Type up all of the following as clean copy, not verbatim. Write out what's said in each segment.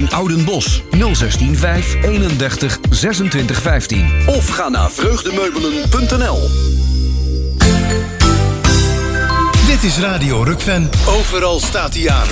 in Oudenbosch 016 5 31 26 15. Of ga naar vreugdemeubelen.nl. Dit is Radio Rukven. Overal staat hij aan.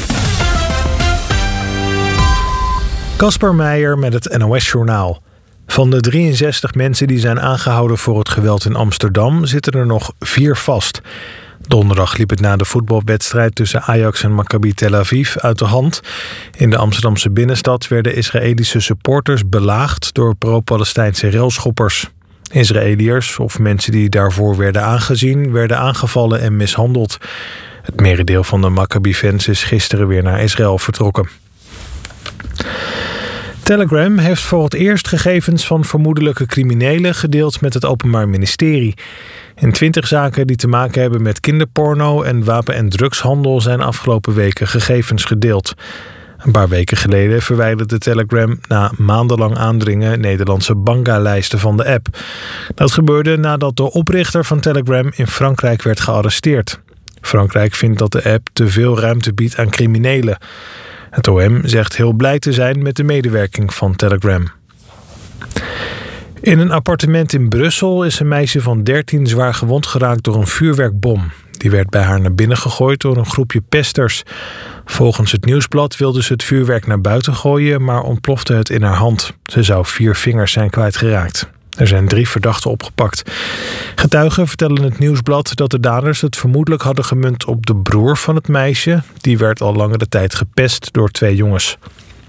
Casper Meijer met het NOS-journaal. Van de 63 mensen die zijn aangehouden voor het geweld in Amsterdam zitten er nog 4 vast. Donderdag liep het na de voetbalwedstrijd tussen Ajax en Maccabi Tel Aviv uit de hand. In de Amsterdamse binnenstad werden Israëlische supporters belaagd door pro-Palestijnse railschoppers. Israëliërs of mensen die daarvoor werden aangezien werden aangevallen en mishandeld. Het merendeel van de Maccabi-fans is gisteren weer naar Israël vertrokken. Telegram heeft voor het eerst gegevens van vermoedelijke criminelen gedeeld met het Openbaar Ministerie. In 20 zaken die te maken hebben met kinderporno en wapen- en drugshandel zijn afgelopen weken gegevens gedeeld. Een paar weken geleden verwijderde Telegram na maandenlang aandringen Nederlandse Banga-lijsten van de app. Dat gebeurde nadat de oprichter van Telegram in Frankrijk werd gearresteerd. Frankrijk vindt dat de app te veel ruimte biedt aan criminelen. Het OM zegt heel blij te zijn met de medewerking van Telegram. In een appartement in Brussel is een meisje van 13 zwaar gewond geraakt door een vuurwerkbom. Die werd bij haar naar binnen gegooid door een groepje pesters. Volgens het Nieuwsblad wilde ze het vuurwerk naar buiten gooien, maar ontplofte het in haar hand. Ze zou 4 vingers zijn kwijtgeraakt. Er zijn 3 verdachten opgepakt. Getuigen vertellen het Nieuwsblad dat de daders het vermoedelijk hadden gemunt op de broer van het meisje. Die werd al langere tijd gepest door 2 jongens.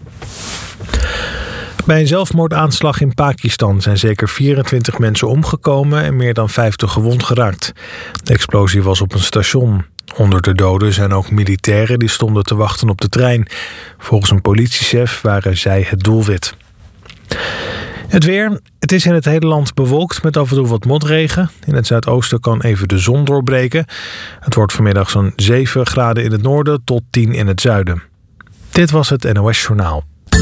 Bij een zelfmoordaanslag in Pakistan zijn zeker 24 mensen omgekomen en meer dan 50 gewond geraakt. De explosie was op een station. Onder de doden zijn ook militairen die stonden te wachten op de trein. Volgens een politiechef waren zij het doelwit. Het weer. Het is in het hele land bewolkt met af en toe wat motregen. In het zuidoosten kan even de zon doorbreken. Het wordt vanmiddag zo'n 7 graden in het noorden tot 10 in het zuiden. Dit was het NOS Journaal.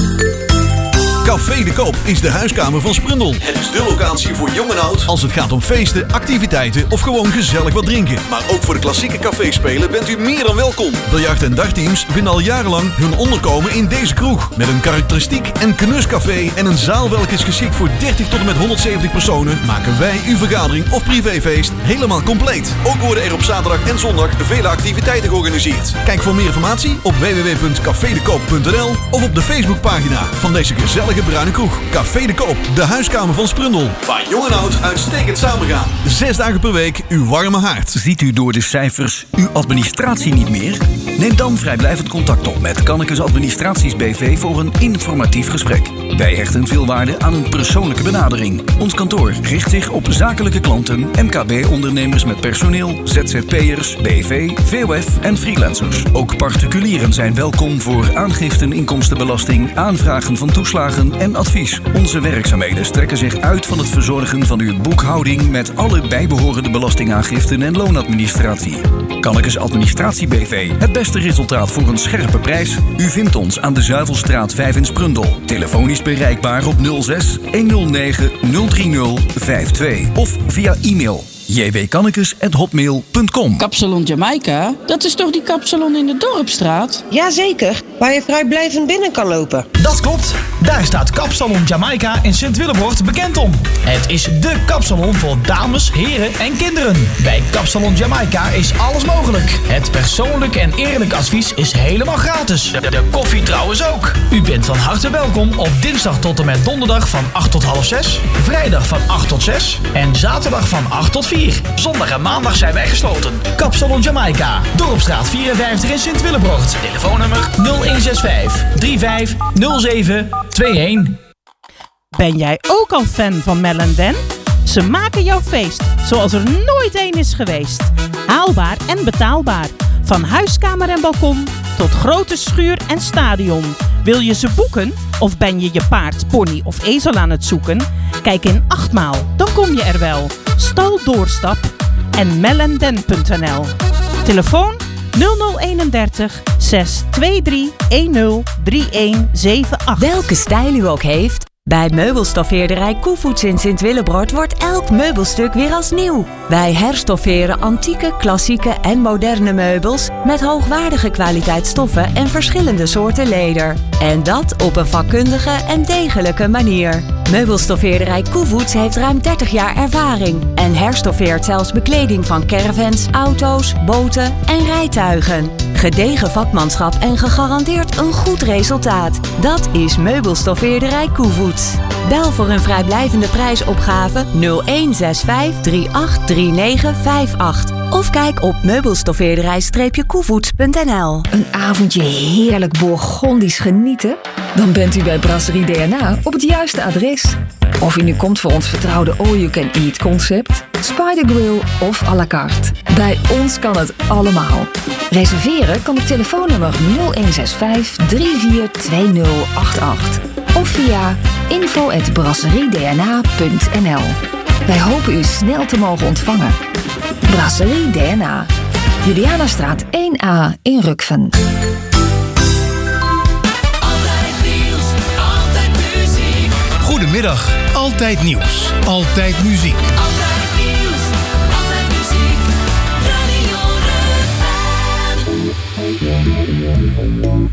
Café de Koop is de huiskamer van Sprundel. Het is de locatie voor jong en oud als het gaat om feesten, activiteiten of gewoon gezellig wat drinken. Maar ook voor de klassieke caféspelen bent u meer dan welkom. Biljart- en dartteams vinden al jarenlang hun onderkomen in deze kroeg. Met een karakteristiek en knuscafé en een zaal welke is geschikt voor 30 tot en met 170 personen, maken wij uw vergadering of privéfeest helemaal compleet. Ook worden er op zaterdag en zondag vele activiteiten georganiseerd. Kijk voor meer informatie op www.cafedekoop.nl of op de Facebookpagina van deze gezellige bruine kroeg. Café de Koop, de huiskamer van Sprundel. Waar jong en oud uitstekend samengaan. 6 dagen per week uw warme haard. Ziet u door de cijfers uw administratie niet meer? Neem dan vrijblijvend contact op met Kannekes Administraties BV voor een informatief gesprek. Wij hechten veel waarde aan een persoonlijke benadering. Ons kantoor richt zich op zakelijke klanten, MKB-ondernemers met personeel, ZZP'ers, BV, VOF en freelancers. Ook particulieren zijn welkom voor aangiften inkomstenbelasting, aanvragen van toeslagen en advies. Onze werkzaamheden strekken zich uit van het verzorgen van uw boekhouding met alle bijbehorende belastingaangiften en loonadministratie. Kannekes Administratie BV. Het beste resultaat voor een scherpe prijs. U vindt ons aan de Zuivelstraat 5 in Sprundel. Telefonisch bereikbaar op 06 109 030 52 of via e-mail jwkannekes@hotmail.com. Kapsalon Jamaica? Dat is toch die kapsalon in de Dorpstraat? Jazeker, waar je vrijblijvend binnen kan lopen. Dat klopt. Daar staat Kapsalon Jamaica in Sint-Willebroort bekend om. Het is dé kapsalon voor dames, heren en kinderen. Bij Kapsalon Jamaica is alles mogelijk. Het persoonlijk en eerlijk advies is helemaal gratis. De koffie trouwens ook. U bent van harte welkom op dinsdag tot en met donderdag van 8 tot half 6, vrijdag van 8 tot 6 en zaterdag van 8 tot 4. Zondag en maandag zijn wij gesloten. Kapsalon Jamaica, Dorpstraat 54 in Sint-Willebroort. Telefoonnummer 0165 3507 21. Ben jij ook al fan van Mel & Dan? Ze maken jouw feest zoals er nooit één is geweest. Haalbaar en betaalbaar. Van huiskamer en balkon tot grote schuur en stadion. Wil je ze boeken? Of ben je je paard, pony of ezel aan het zoeken? Kijk in 8 maal, dan kom je er wel. Stal Doorstap en melanden.nl. Telefoon 0031 623 103178. Welke stijl u ook heeft, Bij meubelstoffeerderij Koevoets in Sint-Willebrord wordt elk meubelstuk weer als nieuw. Wij herstofferen antieke, klassieke en moderne meubels met hoogwaardige kwaliteitsstoffen en verschillende soorten leder. En dat op een vakkundige en degelijke manier. Meubelstoffeerderij Koevoets heeft ruim 30 jaar ervaring en herstoffeert zelfs bekleding van caravans, auto's, boten en rijtuigen. Gedegen vakmanschap en gegarandeerd een goed resultaat. Dat is Meubelstoffeerderij Koevoets. Bel voor een vrijblijvende prijsopgave 0165 383958 of kijk op meubelstoffeerderij-koevoets.nl. Een avondje heerlijk Bourgondisch genieten? Dan bent u bij Brasserie DNA op het juiste adres. Of u nu komt voor ons vertrouwde all-you-can-eat concept, Spider Grill of à la carte. Bij ons kan het allemaal. Reserveren kan op telefoonnummer 0165 342088 of via info@brasseriedna.nl. Wij hopen u snel te mogen ontvangen. Brasserie DNA. Julianastraat 1A in Rukven. Goedemiddag, altijd nieuws, altijd muziek. Altijd nieuws, altijd muziek. Radio Rukven.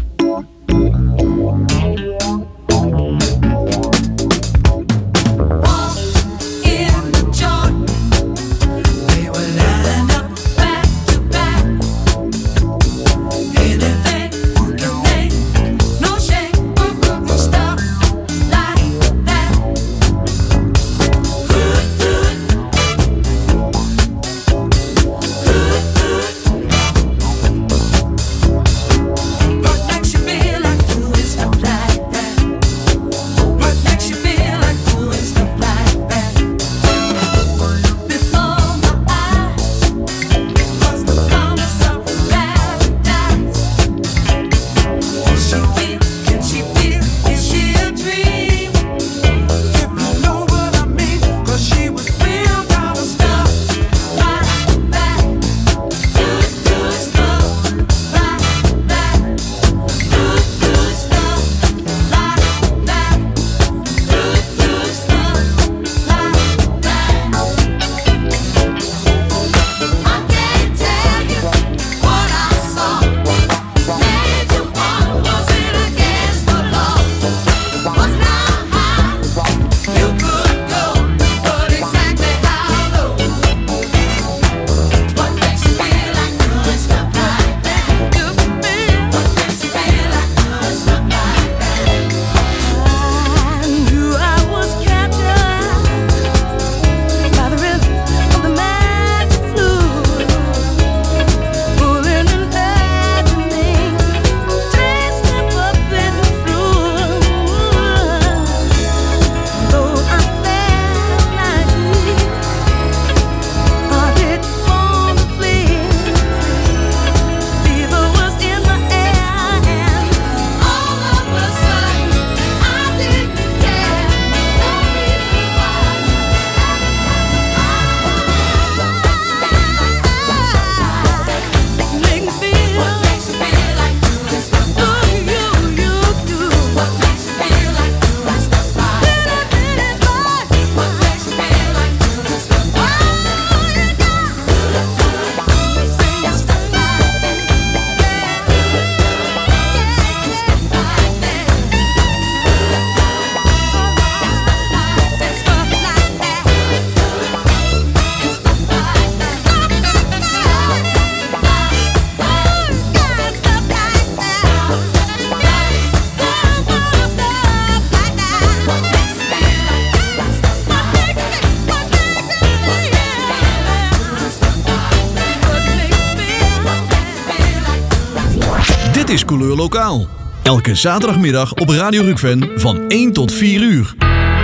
is Couleur Lokaal. Elke zaterdagmiddag op Radio Rukven van 1 tot 4 uur.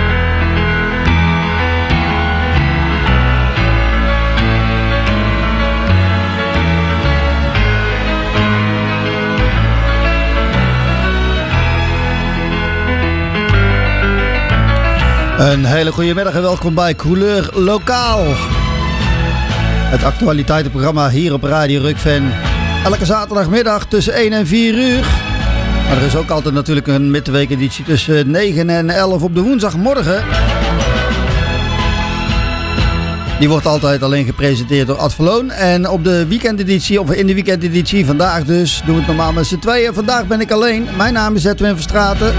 Een hele goede middag en welkom bij Couleur Lokaal. Het actualiteitenprogramma hier op Radio Rukven. Elke zaterdagmiddag tussen 1 en 4 uur. Maar er is ook altijd natuurlijk een midweekeditie tussen 9 en 11 op de woensdagmorgen. Die wordt altijd alleen gepresenteerd door Ad Verloon. En op de weekendeditie, of in de weekendeditie, vandaag dus, doen we het normaal met z'n tweeën. Vandaag ben ik alleen. Mijn naam is Edwin Verstraeten.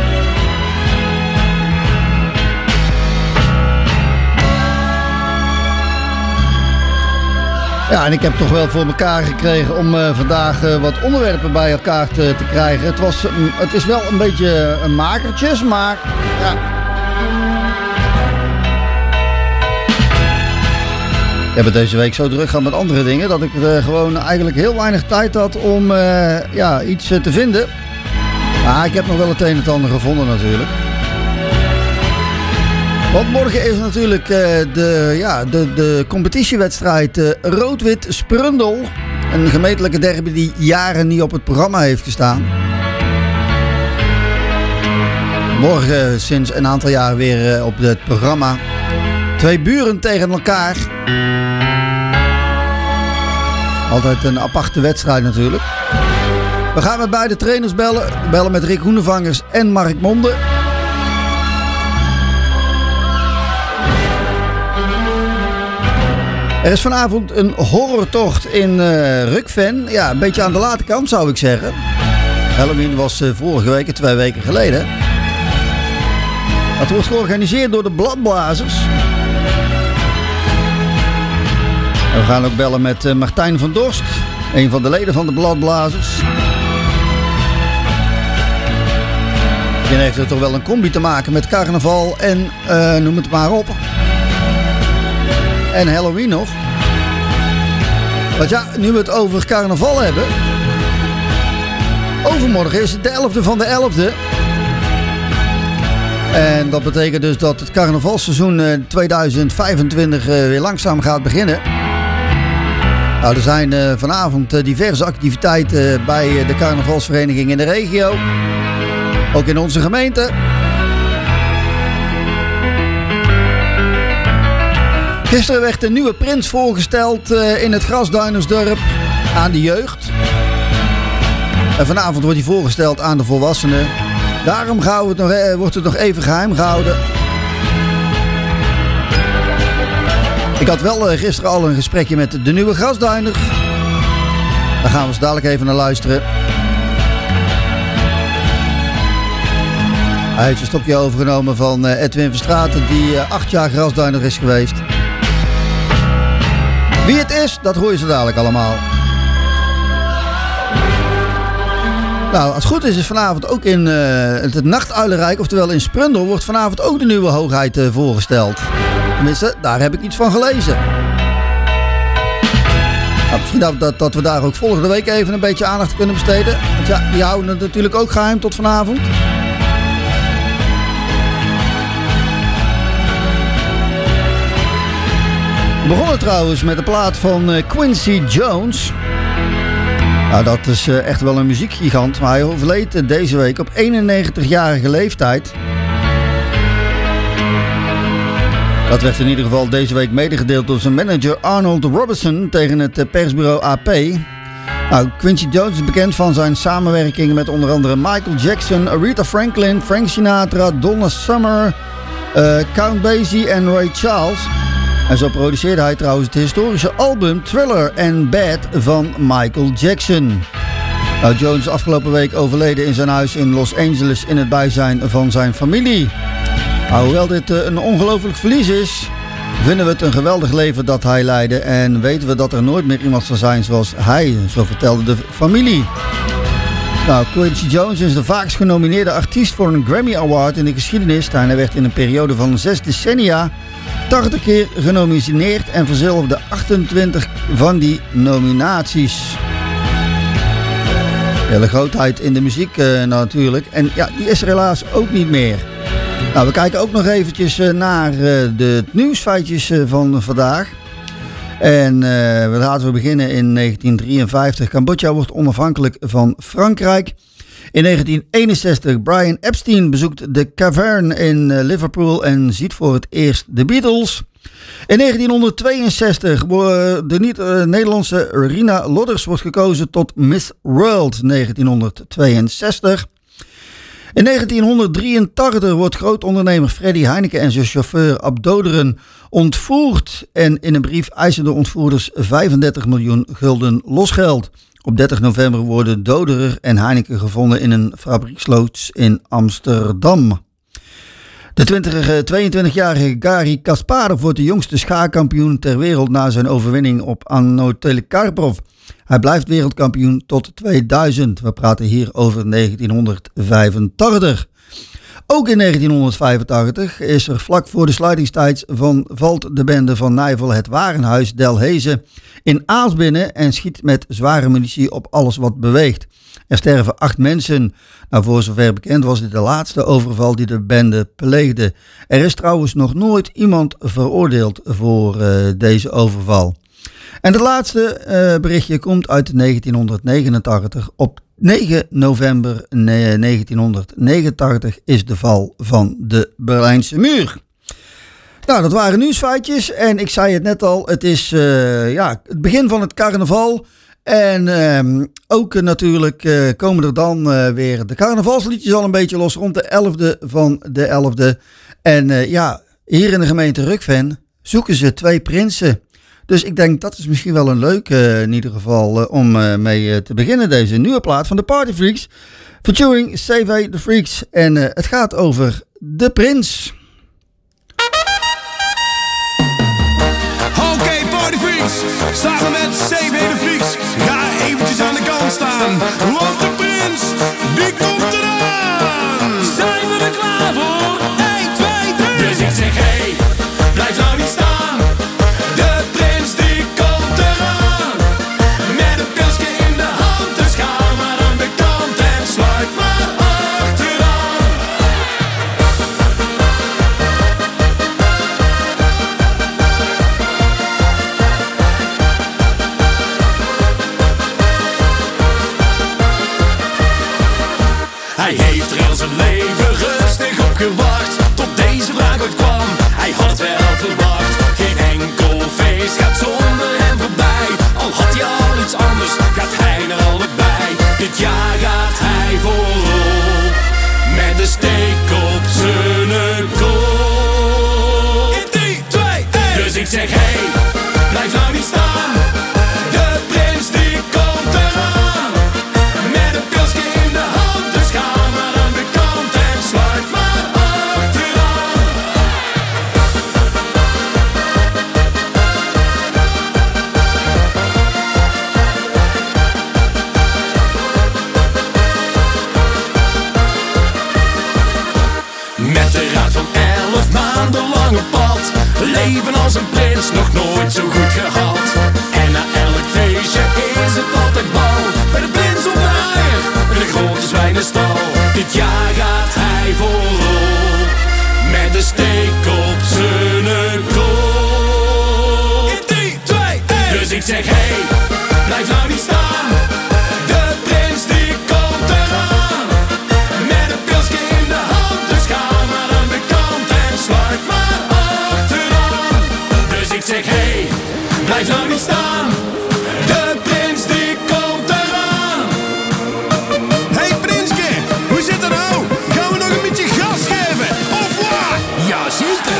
Ja, en ik heb toch wel voor elkaar gekregen om vandaag wat onderwerpen bij elkaar te krijgen. Het is wel een beetje een makertjes, maar ja. Ik heb het deze week zo druk gehad met andere dingen dat ik gewoon eigenlijk heel weinig tijd had om iets te vinden. Maar ik heb nog wel het een en het ander gevonden natuurlijk. Want morgen is natuurlijk de competitiewedstrijd Rood-Wit Sprundel. Een gemeentelijke derby die jaren niet op het programma heeft gestaan. Morgen sinds een aantal jaar weer op het programma. Twee buren tegen elkaar. Altijd een aparte wedstrijd natuurlijk. We gaan met beide trainers bellen. We bellen met Rick Hoenevangers en Mark Monde. Er is vanavond een horrortocht in Rukven. Ja, een beetje aan de late kant zou ik zeggen. Halloween was vorige week, 2 weken geleden. Het wordt georganiseerd door de Bladblazers. En we gaan ook bellen met Martijn van Dorst, een van de leden van de Bladblazers. Die heeft er toch wel een combi te maken met carnaval en noem het maar op. En Halloween nog. Want ja, nu we het over carnaval hebben. Overmorgen is het de 11e van de 11e. En dat betekent dus dat het carnavalseizoen 2025 weer langzaam gaat beginnen. Nou, er zijn vanavond diverse activiteiten bij de carnavalsvereniging in de regio. Ook in onze gemeente. Gisteren werd de nieuwe prins voorgesteld in het Grasduinersdorp aan de jeugd. En vanavond wordt hij voorgesteld aan de volwassenen. Daarom wordt het nog even geheim gehouden. Ik had wel gisteren al een gesprekje met de nieuwe Grasduiner. Daar gaan we zo dadelijk even naar luisteren. Hij heeft een stokje overgenomen van Edwin Verstraeten, die 8 jaar Grasduiner is geweest. Wie het is, dat hoor je zo dadelijk allemaal. Nou, als het goed is vanavond ook in het Nachtuilenrijk, oftewel in Sprundel, wordt vanavond ook de nieuwe hoogheid voorgesteld. Tenminste, daar heb ik iets van gelezen. Nou, misschien dat we daar ook volgende week even een beetje aandacht kunnen besteden. Want ja, die houden het natuurlijk ook geheim tot vanavond. We begonnen trouwens met de plaat van Quincy Jones. Nou, dat is echt wel een muziekgigant, maar hij overleed deze week op 91-jarige leeftijd. Dat werd in ieder geval deze week medegedeeld door zijn manager Arnold Robertson tegen het persbureau AP. Nou, Quincy Jones is bekend van zijn samenwerkingen met onder andere Michael Jackson, Aretha Franklin, Frank Sinatra, Donna Summer, Count Basie en Ray Charles. En zo produceerde hij trouwens het historische album Thriller and Bad van Michael Jackson. Nou, Jones is afgelopen week overleden in zijn huis in Los Angeles in het bijzijn van zijn familie. Nou, hoewel dit een ongelooflijk verlies is, vinden we het een geweldig leven dat hij leidde en weten we dat er nooit meer iemand zal zijn zoals hij, zo vertelde de familie. Nou, Quincy Jones is de vaakst genomineerde artiest voor een Grammy Award in de geschiedenis. En hij werd in een periode van 6 decennia 80 keer genomineerd en verzilverde 28 van die nominaties. Hele grootheid in de muziek natuurlijk. En ja, die is er helaas ook niet meer. Nou, we kijken ook nog eventjes naar de nieuwsfeitjes van vandaag. En laten we beginnen in 1953. Cambodja wordt onafhankelijk van Frankrijk. In 1961, Brian Epstein bezoekt de Cavern in Liverpool en ziet voor het eerst de Beatles. In 1962 de Nederlandse Rina Lodders wordt gekozen tot Miss World 1962. In 1983 wordt grootondernemer Freddy Heineken en zijn chauffeur Ab Doderen ontvoerd. En in een brief eisen de ontvoerders 35 miljoen gulden losgeld. Op 30 november worden Doderer en Heineken gevonden in een fabrieksloods in Amsterdam. De 22-jarige Garry Kasparov wordt de jongste schaakkampioen ter wereld na zijn overwinning op Anatoly Karpov. Hij blijft wereldkampioen tot 2000. We praten hier over 1985. Ook in 1985 is er vlak voor de sluitingstijd valt de bende van Nijvel het Warenhuis Delhaize in Aals binnen en schiet met zware munitie op alles wat beweegt. Er sterven 8 mensen. Nou, voor zover bekend was dit de laatste overval die de bende pleegde. Er is trouwens nog nooit iemand veroordeeld voor deze overval. En het laatste berichtje komt uit 1989. Op 9 november 1989 is de val van de Berlijnse muur. Nou, dat waren nieuwsfeitjes. En ik zei het net al, het is het begin van het carnaval. En ook natuurlijk komen er dan weer de carnavalsliedjes al een beetje los rond de 11e van de 11e. En hier in de gemeente Rukven zoeken ze 2 prinsen. Dus ik denk dat is misschien wel een leuk in ieder geval om mee te beginnen. Deze nieuwe plaat van de Party Freaks. Featuring CV The Freaks. En het gaat over de prins. Oké, Party Freaks. Samen met CV The Freaks. Ga eventjes aan de kant staan. Want de prins, die komt eraan. Zijn we er klaar voor? 1, 2, 3. Dus ik zeg hey, blijf nou niet staan. Hij heeft er heel zijn leven rustig op gewacht, tot deze vraag ooit kwam. Hij had wel verwacht, geen enkel feest gaat zonder hem voorbij. Al had hij al iets anders, gaat hij er allebei. Dit jaar gaat hij voorop, met de steek op zijn kop. In 3, 2, 1. Dus ik zeg hey, blijf nou niet staan. De prins die komt eraan. Met een pilsje in de hand, dus ga maar aan de kant en sluit maar achteraan. Met de raad van 11 maanden lang op pad, leven als een prins nog nooit zo goed gehad. En na elk feestje is het altijd bal, bij de prins op de haaier, in de grote zwijnenstal. Dit jaar gaat hij voorop, met de steek op zijn kop. In 3, 2, 1. Dus ik zeg hey, blijf nou niet staan. De prins die komt eraan. Met een pilsje in de hand, dus ga maar aan de kant en sluit maar achteraan. Dus ik zeg hey, blijf nou niet staan. De prins die komt eraan. Hey Prinske, hoe zit het nou? Gaan we nog een beetje gas geven? Of wat? Ja, zeker.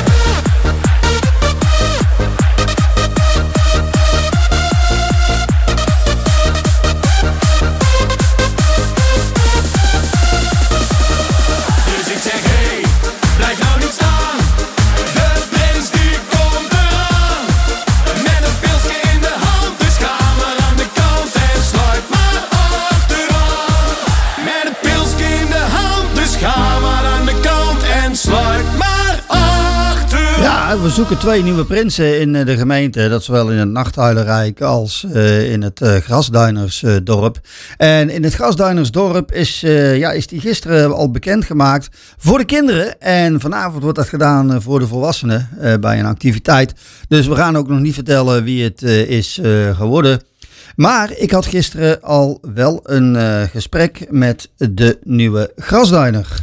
Dus ik zeg hey, blijf nou niet staan. De prins die komt eraan. Met een pilsje in de hand, dus ga maar aan de kant en sluit maar achteraan. Met een pilsje in de hand, dus ga maar aan de kant en sluit maar achteraan. Ja, we zoeken 2 nieuwe prinsen in de gemeente. Dat zowel in het Nachthuilenrijk als in het Grasduinersdorp. En in het Grasduinersdorp is die gisteren al bekendgemaakt voor de kinderen. En vanavond wordt dat gedaan voor de volwassenen bij een activiteit. Dus we gaan ook nog niet vertellen wie het is geworden. Maar ik had gisteren al wel een gesprek met de nieuwe Grasduiner.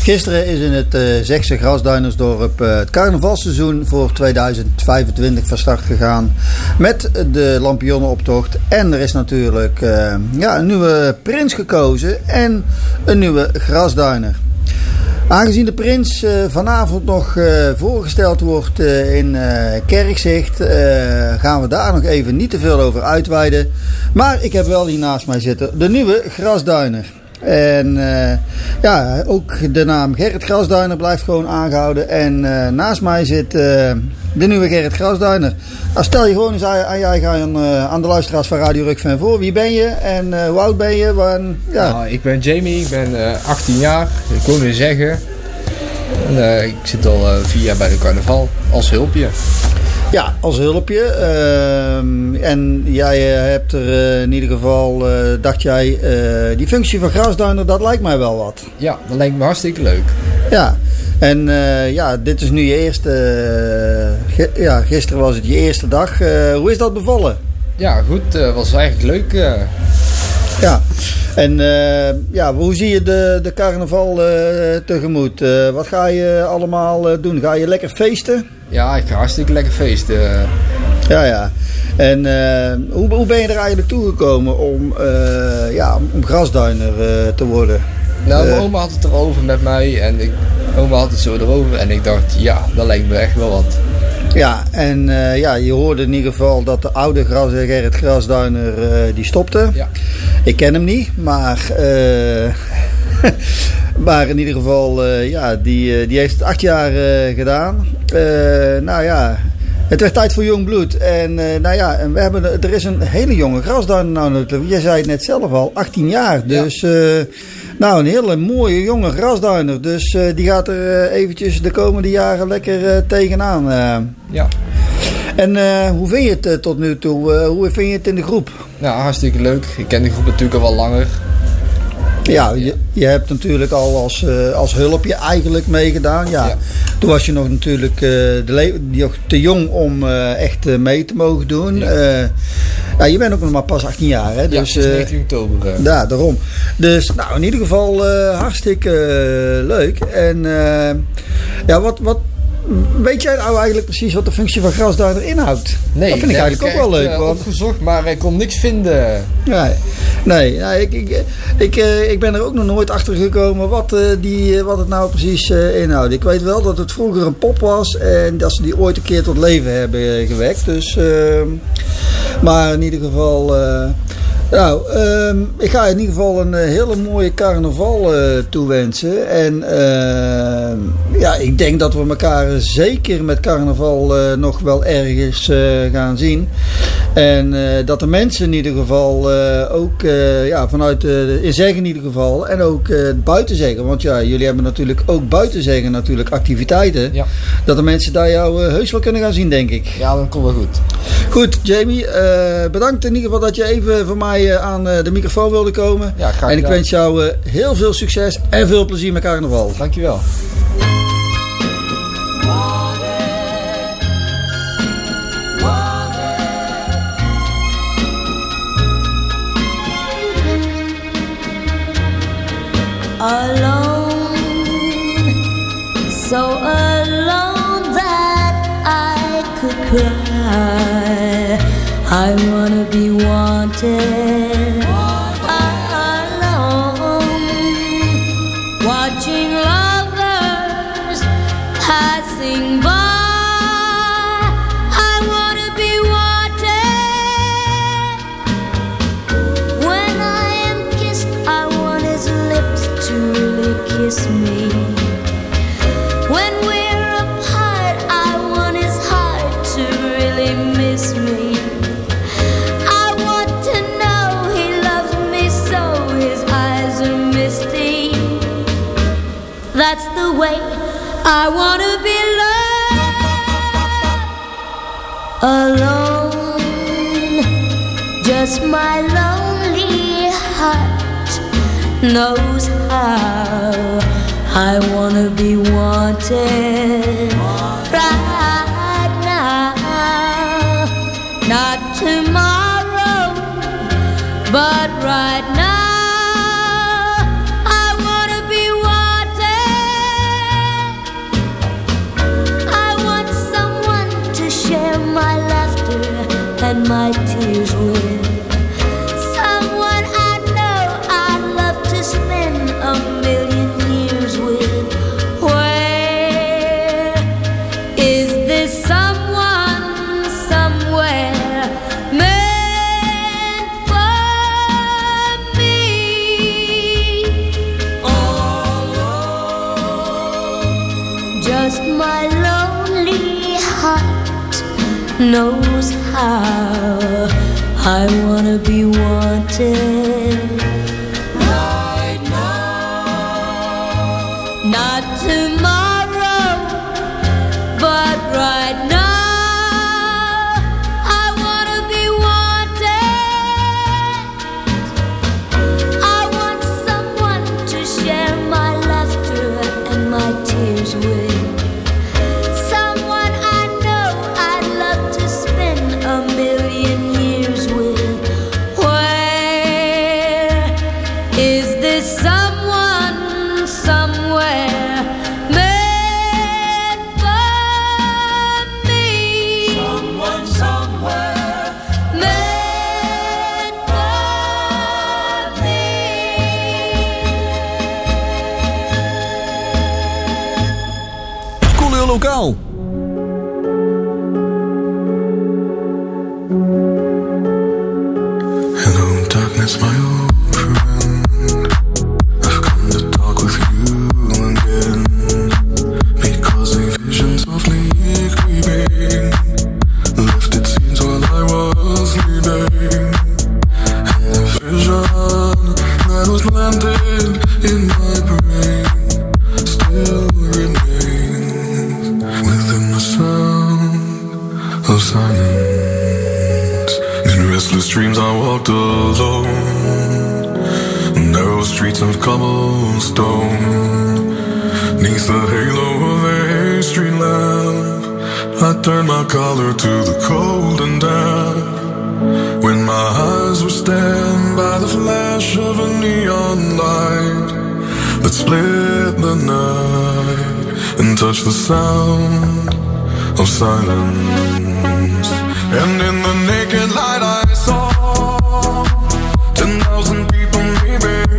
Gisteren is in het Zegse Grasduinersdorp het carnavalseizoen voor 2025 van start gegaan met de lampionnenoptocht. En er is natuurlijk een nieuwe prins gekozen en een nieuwe grasduiner. Aangezien de prins vanavond nog voorgesteld wordt in Kerkzicht, gaan we daar nog even niet te veel over uitweiden. Maar ik heb wel hier naast mij zitten de nieuwe grasduiner. En ook de naam Gerrit Grasduiner blijft gewoon aangehouden. En naast mij zit de nieuwe Gerrit Grasduiner. Nou, stel je gewoon eens aan de luisteraars van Radio Rukven voor. Wie ben je en hoe oud ben je? Nou, ik ben Jamie, ik ben 18 jaar. Ik woon in Zeggen. Ik zit al 4 jaar bij de carnaval als hulpje. Ja, als hulpje. En jij hebt er in ieder geval, dacht jij, die functie van grasduiner, dat lijkt mij wel wat. Ja, dat lijkt me hartstikke leuk. Ja, en dit is nu je eerste, gisteren was het je eerste dag. Hoe is dat bevallen? Ja, goed. Was eigenlijk leuk. Ja, en hoe zie je de carnaval tegemoet? Wat ga je allemaal doen? Ga je lekker feesten? Ja, ik ga hartstikke lekker feesten. Ja. En hoe ben je er eigenlijk toegekomen om grasduiner te worden? Nou, mijn oma had het erover met mij en oma had het zo erover en ik dacht, ja, dat lijkt me echt wel wat. Ja, en je hoorde in ieder geval dat de oude Gerrit Grasduiner die stopte. Ja. Ik ken hem niet, maar... Maar in ieder geval, die heeft het 8 jaar gedaan. Het werd tijd voor jong bloed. En en er is een hele jonge grasduiner nou natuurlijk. Jij zei het net zelf al, 18 jaar. Dus een hele mooie jonge grasduiner. Dus die gaat er eventjes de komende jaren lekker tegenaan. Ja. En hoe vind je het tot nu toe? Hoe vind je het in de groep? Ja, hartstikke leuk. Ik ken de groep natuurlijk al wel langer. Ja, je hebt natuurlijk al als hulpje eigenlijk meegedaan. Ja. Toen was je nog natuurlijk te jong om echt mee te mogen doen. Ja. Je bent ook nog maar pas 18 jaar. Hè? Dus, ja, 19 oktober. Ja, daarom. Dus in ieder geval hartstikke leuk. En wat weet jij nou eigenlijk precies wat de functie van grasduiner inhoudt? Nee, dat vind ik eigenlijk ook wel leuk. Want... opgezocht, maar ik kon niks vinden. Ik ben er ook nog nooit achter gekomen wat het nou precies inhoudt. Ik weet wel dat het vroeger een pop was en dat ze die ooit een keer tot leven hebben gewekt. Dus, maar in ieder geval... ik ga in ieder geval een hele mooie carnaval toewensen. En ik denk dat we elkaar zeker met carnaval nog wel ergens gaan zien. En dat de mensen in ieder geval ook vanuit in Zeggen in ieder geval en ook buiten Zeggen. Want ja, jullie hebben natuurlijk ook buiten Zeggen natuurlijk activiteiten. Ja. Dat de mensen daar jou heus wel kunnen gaan zien, denk ik. Ja, dat komt wel goed. Goed, Jamie. Bedankt in ieder geval dat je even voor mij aan de microfoon wilde komen. Ja, graag. En ik wens jou heel veel succes en veel plezier met carnaval. Dankjewel. Alone, so alone that I could cry. I wanna be wanted. Alone, watching lovers passing by. I wanna be wanted. When I am kissed, I want his lips to really kiss me. When we're apart, I want his heart to really miss me. I want to know he loves me so his eyes are misty. That's the way I want to be loved. Alone, just my lonely heart knows how I wanna be wanted right now, not tomorrow, but right now. I wanna be wanted. my tears with. Someone I know I'd love to spend a million years with. Where is this someone somewhere meant for me? All alone, just my lonely heart knows how I wanna be wanted right now. Not tomorrow, but right now. I wanna be wanted. I want someone to share my laughter and my tears with. Someone I know I'd love to spend a million years with. Where is this someone somewhere meant for me? Someone somewhere meant for me. Coolio Lokaal. Hello, darkness, my old friend. I've come to talk with you again. Because a vision softly creeping left its scenes while I was sleeping. And the vision that was planted in my brain still remains within the sound of silence. In restless dreams I walked alone, narrow streets of cobblestone. Neath the halo of a street lamp, I turned my collar to the cold and damp. When my eyes were stabbed by the flash of a neon light that split the night and touched the sound of silence. And in the naked light I saw 10,000 people maybe.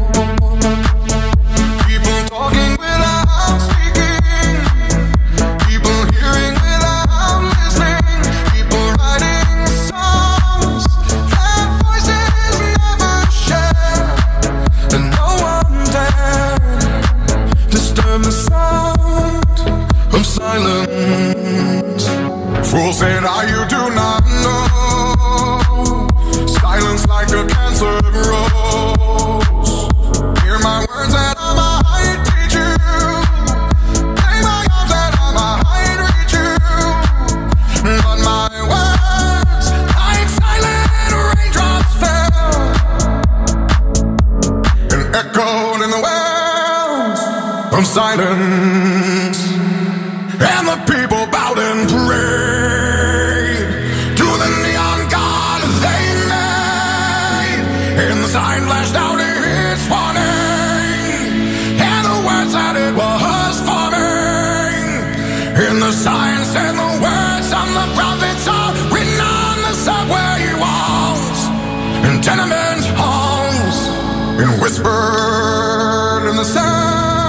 People talking without speaking. People hearing without listening. People writing songs that voices never share. And no one dared disturb the sound of silence. Fool said, you do not know. Silence like a cancer grows. Hear my words and I might teach you. Lay my arms and I might reach you. But my words, like silent raindrops, fell and echoed in the wells of silence. And the people bowed and prayed to the neon god they made. And the sign flashed out its warning, and the words that it was forming. And the sign said the words of the prophets are written on the subway walls and tenement halls, and whispered in the sound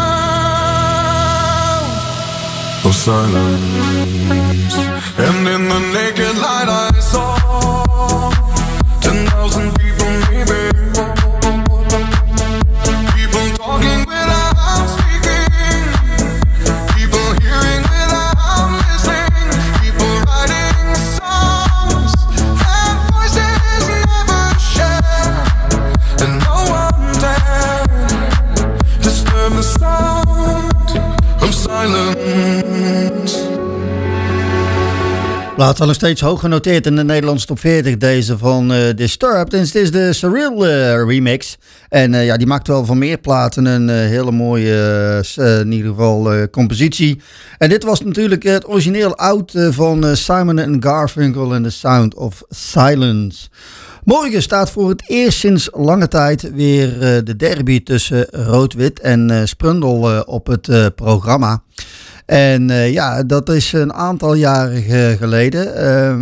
of silence. And in the naked light I saw 10,000 people maybe. People talking without speaking. People hearing without listening. People writing songs that voices never share. And no one dared disturb the sound of silence. Plaat wel nog steeds hoog genoteerd in de Nederlandse top 40. Deze van Disturbed. En het is de Surreal remix. En ja, die maakt wel van meer platen een hele mooie in ieder geval compositie. En dit was natuurlijk het origineel oud van Simon & Garfunkel en The Sound of Silence. Morgen staat voor het eerst sinds lange tijd weer de derby tussen Rood-Wit en Sprundel op het programma. En dat is een aantal jaren geleden.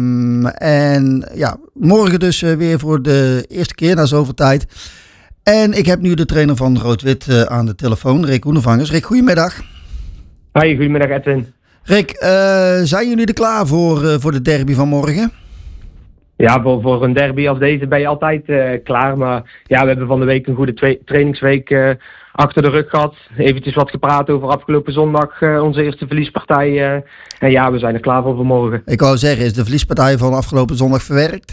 En morgen dus weer voor de eerste keer na zoveel tijd. En ik heb nu de trainer van Rood-Wit aan de telefoon, Rick Hoenevangers. Rick, goedemiddag. Hoi, goedemiddag Edwin. Rick, zijn jullie er klaar voor de derby van morgen? Ja, voor een derby als deze ben je altijd klaar. Maar ja, we hebben van de week een goede trainingsweek achter de rug gehad. Eventjes wat gepraat over afgelopen zondag, onze eerste verliespartij. En ja, we zijn er klaar voor morgen. Ik wou zeggen, is de verliespartij van afgelopen zondag verwerkt?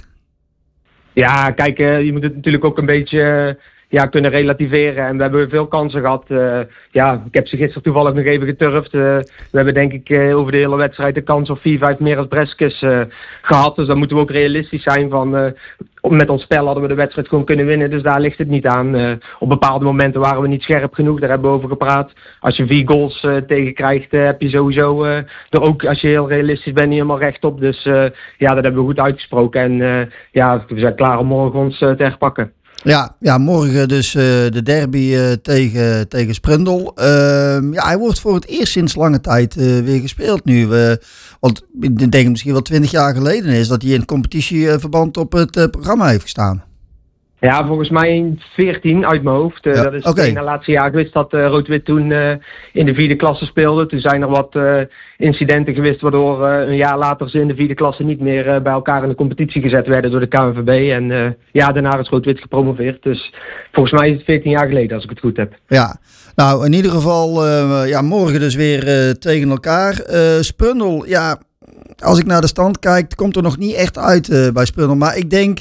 Ja, kijk, je moet het natuurlijk ook een beetje kunnen relativeren. En we hebben veel kansen gehad. Ik heb ze gisteren toevallig nog even geturfd. We hebben denk ik over de hele wedstrijd de kans op 4-5 meer als Breskes gehad. Dus dan moeten we ook realistisch zijn van... met ons spel hadden we de wedstrijd gewoon kunnen winnen. Dus daar ligt het niet aan. Op bepaalde momenten waren we niet scherp genoeg. Daar hebben we over gepraat. Als je 4 goals tegenkrijgt, heb je sowieso er ook, als je heel realistisch bent, niet helemaal recht op. Dus dat hebben we goed uitgesproken. En we zijn klaar om morgen ons te herpakken. Ja, morgen dus de derby tegen Sprundel. Hij wordt voor het eerst sinds lange tijd weer gespeeld nu. Want ik denk misschien wel 20 jaar geleden is dat hij in het competitieverband op het programma heeft gestaan. Ja, volgens mij in 14 uit mijn hoofd. Dat is het laatste jaar geweest dat Rood-Wit toen in de 4e klasse speelde. Toen zijn er wat incidenten geweest waardoor een jaar later ze in de 4e klasse niet meer bij elkaar in de competitie gezet werden door de KNVB. En daarna is Rood-Wit gepromoveerd. Dus volgens mij is het 14 jaar geleden als ik het goed heb. Ja, nou in ieder geval morgen dus weer tegen elkaar. Sprundel, als ik naar de stand kijk, komt er nog niet echt uit bij Sprundel. Maar ik denk...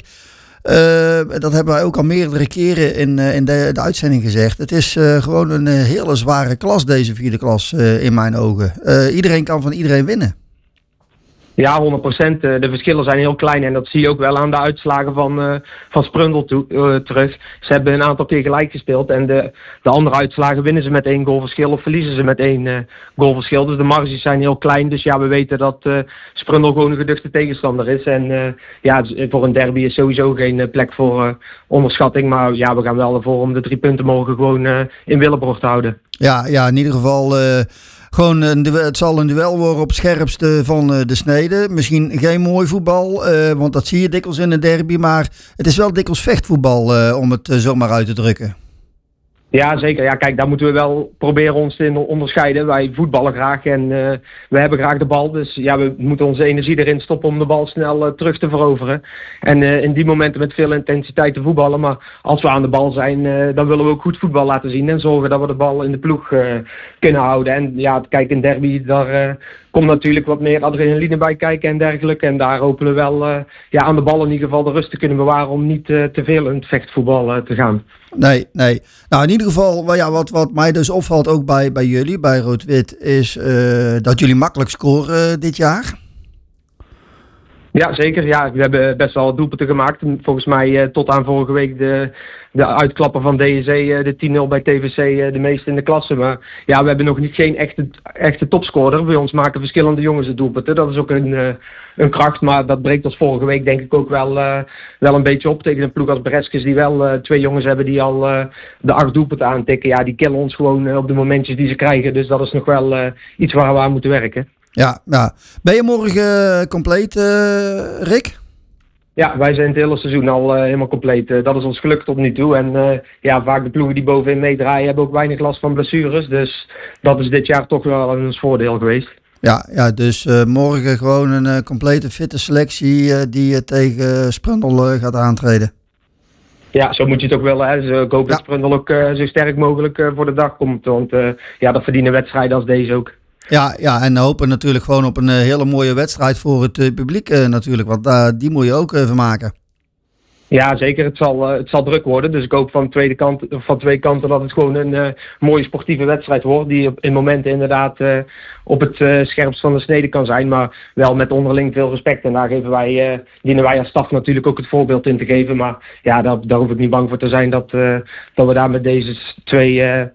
dat hebben wij ook al meerdere keren in de uitzending gezegd. Het is gewoon een hele zware klas, deze 4e klas, in mijn ogen. Iedereen kan van iedereen winnen. Ja, 100%. De verschillen zijn heel klein en dat zie je ook wel aan de uitslagen van Sprundel terug. Ze hebben een aantal keer gelijk gespeeld en de andere uitslagen winnen ze met 1 goalverschil of verliezen ze met 1 goalverschil. Dus de marges zijn heel klein. Dus we weten dat Sprundel gewoon een geduchte tegenstander is. En voor een derby is sowieso geen plek voor onderschatting. Maar we gaan wel ervoor om de 3 punten morgen gewoon in Willebrocht te houden. Ja, in ieder geval... Gewoon het zal een duel worden op het scherpste van de snede. Misschien geen mooi voetbal, want dat zie je dikwijls in een derby. Maar het is wel dikwijls vechtvoetbal, om het zomaar uit te drukken. Ja, zeker. Ja, kijk, daar moeten we wel proberen ons te onderscheiden. Wij voetballen graag en we hebben graag de bal. Dus we moeten onze energie erin stoppen om de bal snel terug te veroveren. En in die momenten met veel intensiteit te voetballen. Maar als we aan de bal zijn, dan willen we ook goed voetbal laten zien. En zorgen dat we de bal in de ploeg kunnen houden. En kijk, in derby, daar komt natuurlijk wat meer adrenaline bij kijken en dergelijke. En daar hopen we wel aan de bal in ieder geval de rust te kunnen bewaren om niet te veel in het vechtvoetbal te gaan. Nee. Nou, in ieder geval, wat mij dus opvalt ook bij jullie, bij Rood-Wit, is dat jullie makkelijk scoren dit jaar. Ja, zeker. Ja, we hebben best wel doelpunten gemaakt. Volgens mij tot aan vorige week de uitklappen van DSC, de 10-0 bij TVC, de meeste in de klasse. Maar we hebben nog geen echte topscorer. Bij ons maken verschillende jongens de doelpunten. Dat is ook een kracht, maar dat breekt ons vorige week denk ik ook wel een beetje op tegen een ploeg als Breskes die wel 2 jongens hebben die al de 8 doelpunten aantikken. Ja, die killen ons gewoon op de momentjes die ze krijgen. Dus dat is nog wel iets waar we aan moeten werken. Ja. Ben je morgen compleet, Rick? Ja, wij zijn het hele seizoen al helemaal compleet. Dat is ons geluk tot nu toe. En vaak de ploegen die bovenin meedraaien hebben ook weinig last van blessures. Dus dat is dit jaar toch wel ons voordeel geweest. Ja, dus morgen gewoon een complete fitte selectie die tegen Sprundel gaat aantreden. Ja, zo moet je het ook willen. Hè. Dus ik hoop dat Sprundel ook zo sterk mogelijk voor de dag komt. Want dat verdienen wedstrijden als deze ook. Ja, en hopen natuurlijk gewoon op een hele mooie wedstrijd voor het publiek natuurlijk. Want die moet je ook vermaken. Ja, zeker. Het zal druk worden. Dus ik hoop van twee kanten dat het gewoon een mooie sportieve wedstrijd wordt. Die in momenten inderdaad op het scherpst van de snede kan zijn. Maar wel met onderling veel respect. En daar dienen wij als staf natuurlijk ook het voorbeeld in te geven. Maar daar hoef ik niet bang voor te zijn dat we daar met deze 2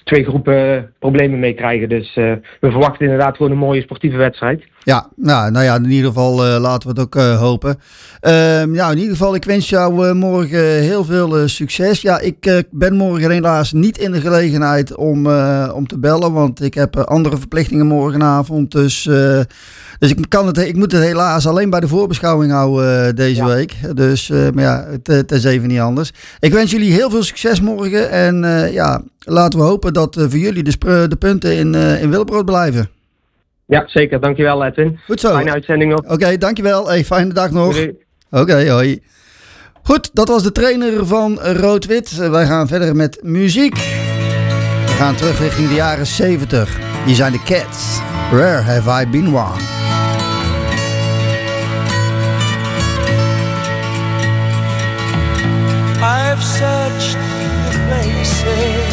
2 groepen problemen mee krijgen. Dus we verwachten inderdaad gewoon een mooie sportieve wedstrijd. Ja, nou ja, in ieder geval laten we het ook hopen. In ieder geval, ik wens jou morgen heel veel succes. Ja, ik ben morgen helaas niet in de gelegenheid om te bellen, want ik heb andere verplichtingen morgenavond. Dus ik moet het helaas alleen bij de voorbeschouwing houden deze week. Dus, maar ja, het is even niet anders. Ik wens jullie heel veel succes morgen. En laten we hopen dat voor jullie de punten in Willebrood blijven. Ja, zeker. Dankjewel, Edwin. Goed zo. Fijne uitzending nog. Oké, dankjewel. Hey, fijne dag nog. Oké, hoi. Goed, dat was de trainer van Rood-Wit. Wij gaan verder met muziek. We gaan terug richting de jaren 70. Hier zijn de Cats. Where have I been wrong? I've searched the places,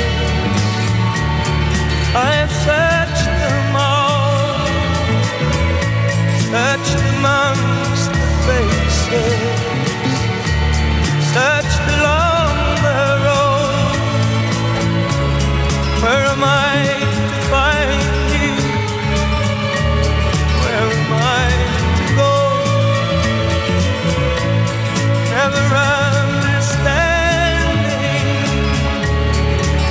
I've searched them all, searched amongst the faces, searched along the road. Where am I to find you? Where am I to go? Never understanding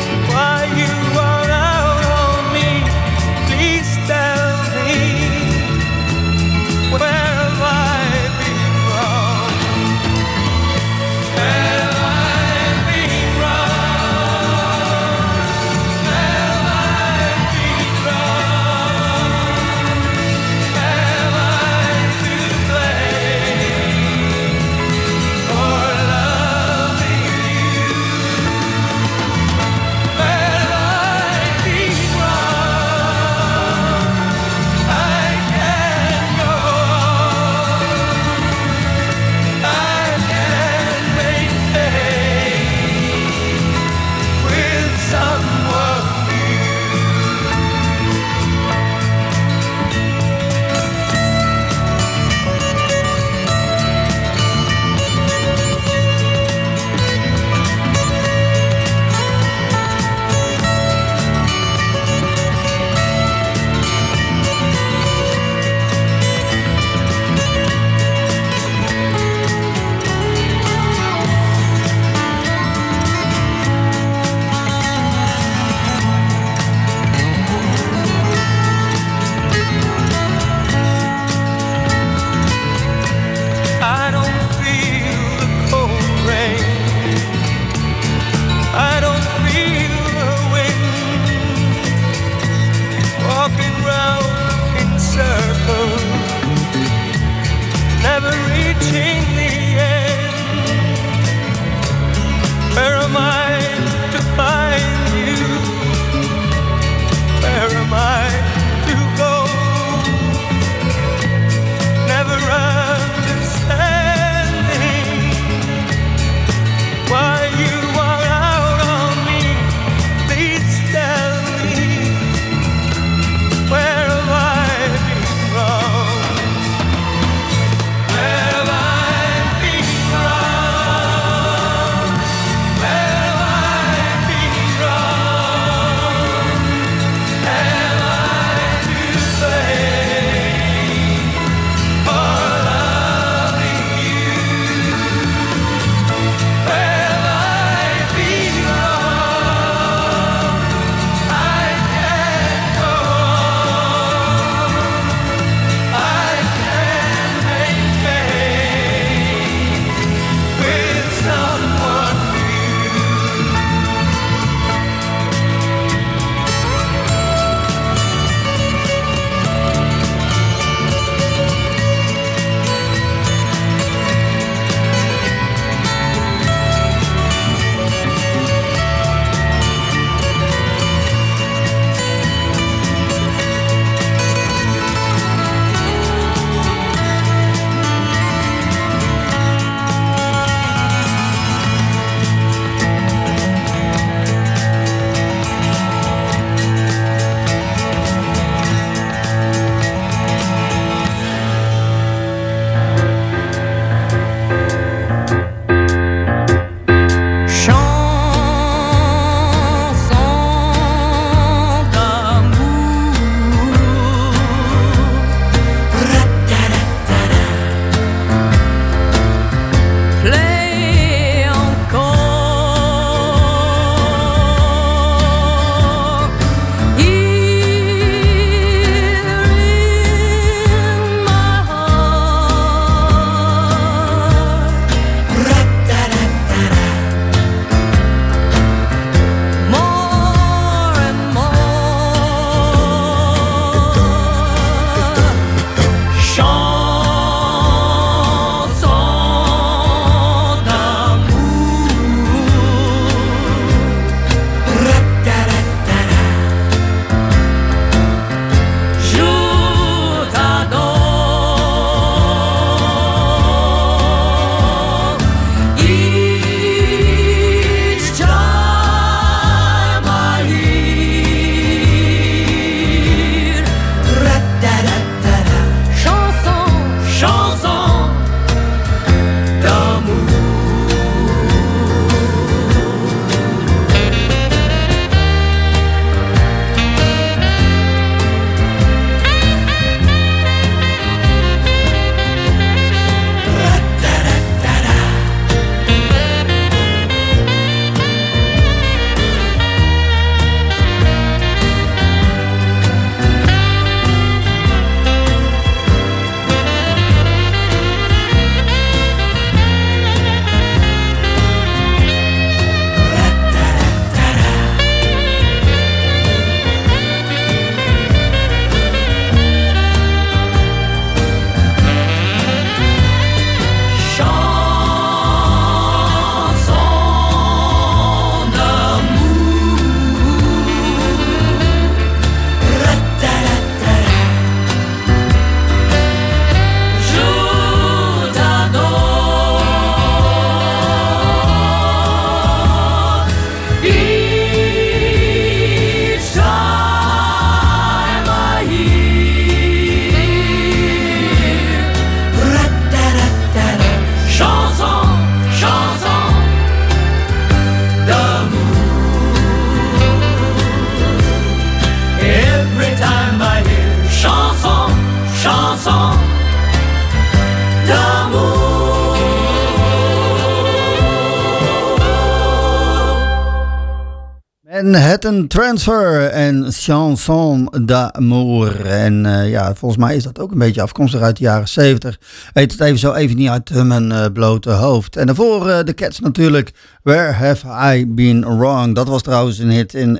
Manhattan Transfer en Chanson d'amour. En volgens mij is dat ook een beetje afkomstig uit de jaren 70. Weet het even niet uit mijn blote hoofd. En daarvoor de Cats natuurlijk. Where Have I Been Wrong? Dat was trouwens een hit in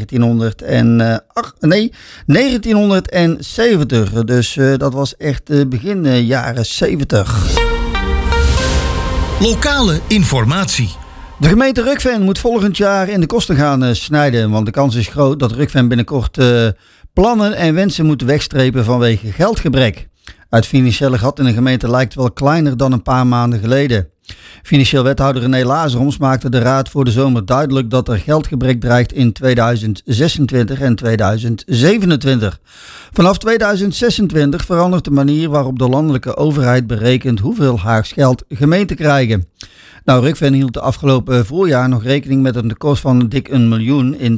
1970. Dus dat was echt begin jaren 70. Lokale informatie. De gemeente Rukven moet volgend jaar in de kosten gaan snijden. Want de kans is groot dat Rukven binnenkort plannen en wensen moet wegstrepen vanwege geldgebrek. Het financiële gat in de gemeente lijkt wel kleiner dan een paar maanden geleden. Financieel wethouder René Lazaroms maakte de raad voor de zomer duidelijk dat er geldgebrek dreigt in 2026 en 2027. Vanaf 2026 verandert de manier waarop de landelijke overheid berekent hoeveel Haags geld gemeenten krijgen. Nou, Rukven hield de afgelopen voorjaar nog rekening met een tekort van dik 1 miljoen in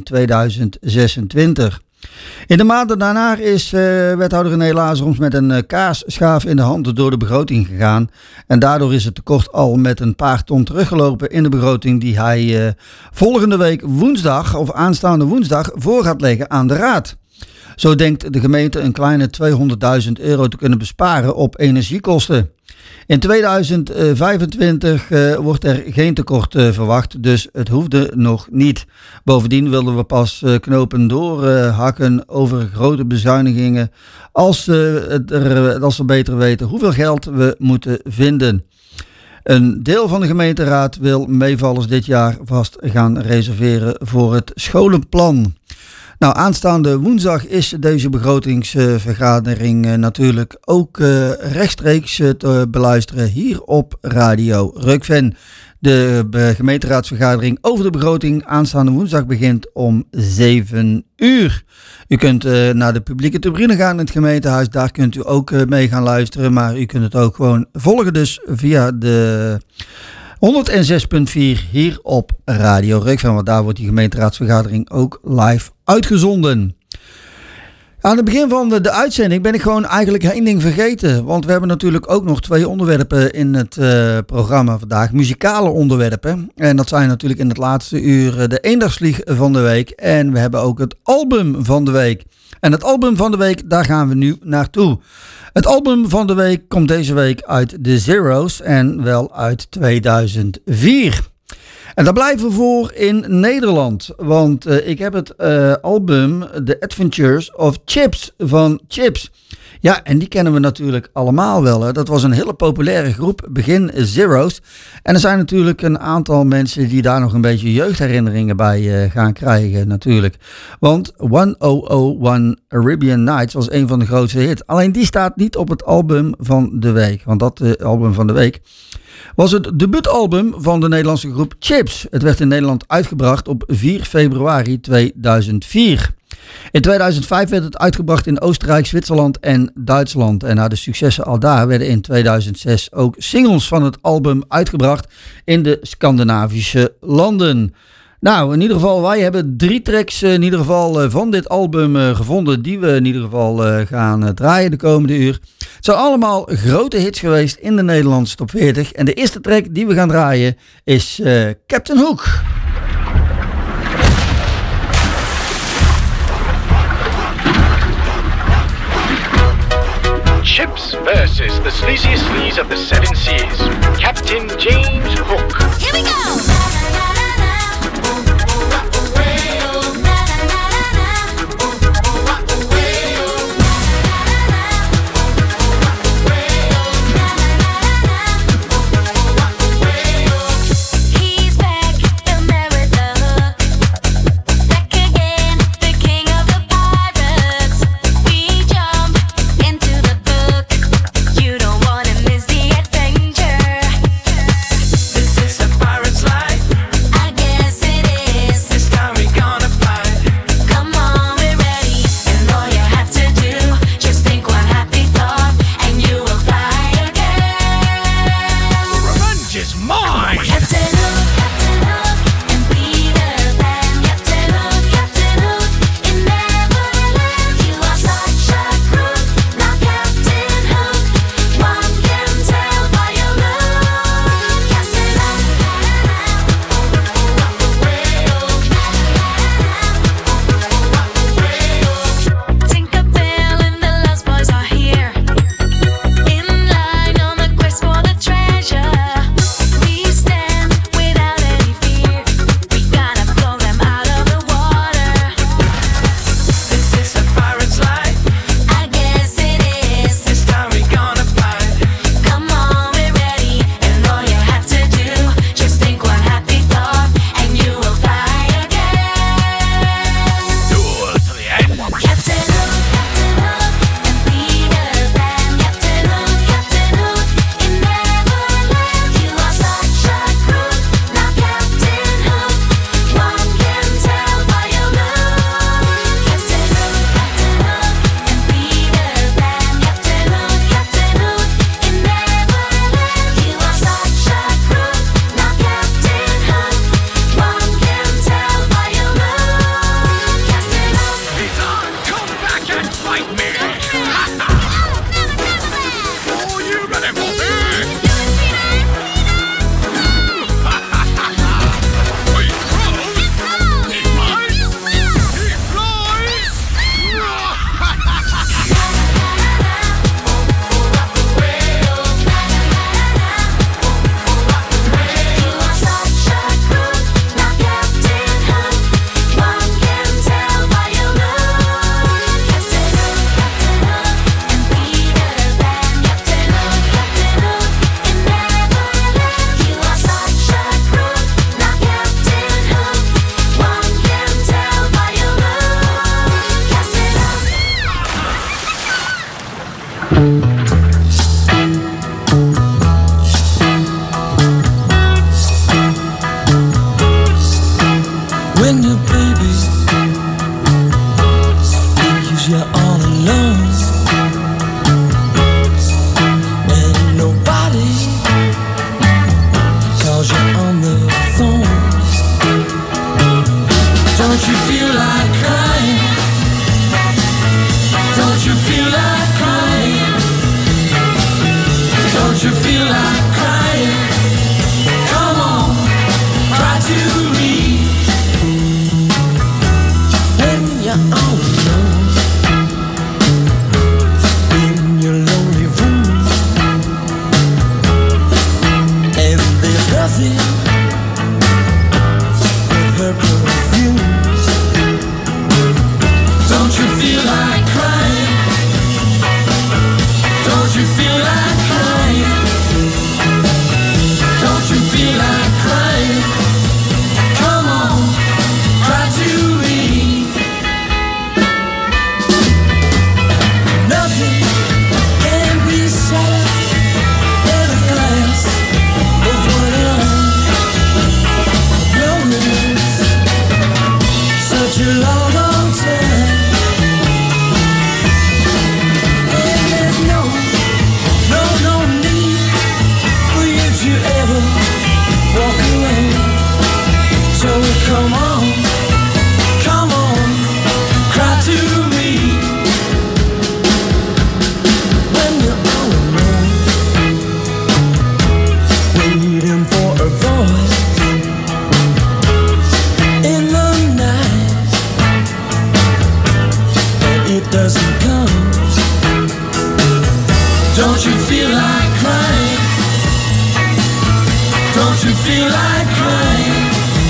2026. In de maanden daarna is wethouder René Lazaroms met een kaasschaaf in de hand door de begroting gegaan. En daardoor is het tekort al met een paar ton teruggelopen in de begroting die hij volgende week woensdag of aanstaande woensdag voor gaat leggen aan de raad. Zo denkt de gemeente een kleine €200.000 te kunnen besparen op energiekosten. In 2025 wordt er geen tekort verwacht, dus het hoefde nog niet. Bovendien wilden we pas knopen doorhakken over grote bezuinigingen als we beter weten hoeveel geld we moeten vinden. Een deel van de gemeenteraad wil meevallers dit jaar vast gaan reserveren voor het scholenplan. Nou, aanstaande woensdag is deze begrotingsvergadering natuurlijk ook rechtstreeks te beluisteren hier op Radio Rukven. De gemeenteraadsvergadering over de begroting aanstaande woensdag begint om 7 uur. U kunt naar de publieke tribune gaan in het gemeentehuis, daar kunt u ook mee gaan luisteren. Maar u kunt het ook gewoon volgen dus via de 106.4 hier op Radio Rukven, want daar wordt die gemeenteraadsvergadering ook live uitgezonden. Aan het begin van de uitzending ben ik gewoon eigenlijk één ding vergeten. Want we hebben natuurlijk ook nog 2 onderwerpen in het programma vandaag. Muzikale onderwerpen. En dat zijn natuurlijk in het laatste uur de eendagsvlieg van de week. En we hebben ook het album van de week. En het album van de week, daar gaan we nu naartoe. Het album van de week komt deze week uit de Zero's en wel uit 2004. En daar blijven we voor in Nederland, want ik heb het album The Adventures of Chips van Chips. Ja, en die kennen we natuurlijk allemaal wel. Hè. Dat was een hele populaire groep, begin Zero's. En er zijn natuurlijk een aantal mensen die daar nog een beetje jeugdherinneringen bij gaan krijgen natuurlijk. Want 1001 Arabian Nights was een van de grootste hits. Alleen die staat niet op het album van de week. Want dat album van de week was het debuutalbum van de Nederlandse groep Chips. Het werd in Nederland uitgebracht op 4 februari 2004. In 2005 werd het uitgebracht in Oostenrijk, Zwitserland en Duitsland. En na de successen al daar werden in 2006 ook singles van het album uitgebracht in de Scandinavische landen. Nou, in ieder geval, wij hebben 3 tracks in ieder geval van dit album gevonden die we in ieder geval gaan draaien de komende uur. Het zijn allemaal grote hits geweest in de Nederlandse top 40. En de eerste track die we gaan draaien is Captain Hook. Chips versus the sleaziest sleaze of the 7 seas. Captain James Hook. Here we go! This is a pirate's life. When your baby leaves you all alone, when nobody calls you on the phone, don't you feel like crying? Don't you feel like crying? Don't you feel like crying? Come on, cry to me. When you're all alone in your lonely room, and there's nothing but her perfume. Don't you feel like crying? Don't you feel like crying? Don't you feel like crying? Come on, cry to me. Nothing can be sadder than a glass of wine. Loneliness, such a long, long time. And there's no need for you to ever walk away. So come on, cry to me. When you're all alone, waiting for a voice in the night, and it doesn't come. Don't you feel like crying? Don't you feel like crying?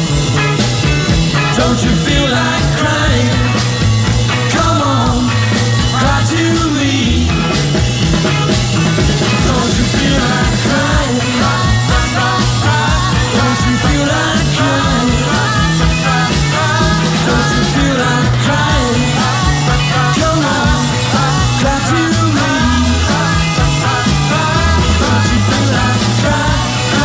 Don't you feel like crying? Come on, cry to me. Don't you feel like crying? Don't you feel like crying? Don't you feel like crying? Come on, cry to me. Don't you feel like crying?